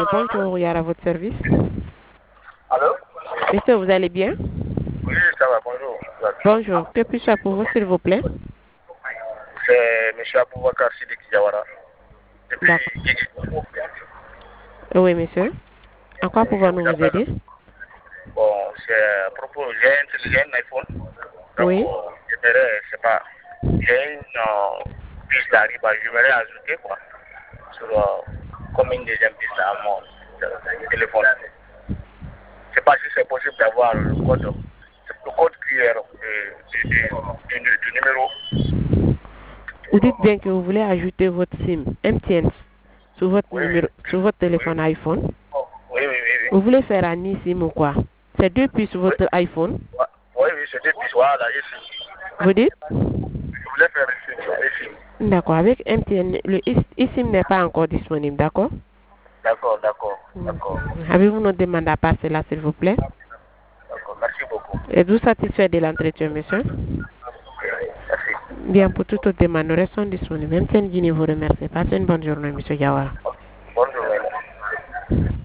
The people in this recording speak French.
Bonjour, Yara, à votre service. Allô? Monsieur, vous allez bien? Oui, ça va, bonjour. Bonjour, que puis-je faire pour vous, s'il vous plaît? C'est M. Aboubakar Sidiki Diawara. D'accord. Oui, monsieur. En quoi pouvons-nous vous aider? Bon, c'est à propos, j'ai un iPhone. Donc, Oui. j'aimerais, je sais pas, j'ai une piste à Riba, j'aimerais ajouter quoi, sur comme une deuxième piste à mon téléphone. Je ne sais pas si c'est possible d'avoir le code QR du numéro. Vous dites bien que vous voulez ajouter votre SIM MTN sur votre Oui, numéro, sur votre téléphone oui, iPhone. oui, oui, oui. Vous voulez faire un eSIM ou quoi? C'est deux puces sur Oui, votre iPhone. oui, oui, c'est des pistes, voilà, ici. Vous dites? Je voulais faire ici. D'accord. Avec MTN, le eSIM n'est pas encore disponible, d'accord? D'accord, d'accord, d'accord. Avez-vous une demande à passer là, s'il vous plaît? D'accord, merci beaucoup. Êtes-vous satisfait de l'entretien, monsieur? Merci. Bien, pour toute autre demande, nous restons disponibles. MTN Guinée vous remercie. Passez une bonne journée, monsieur Gawara.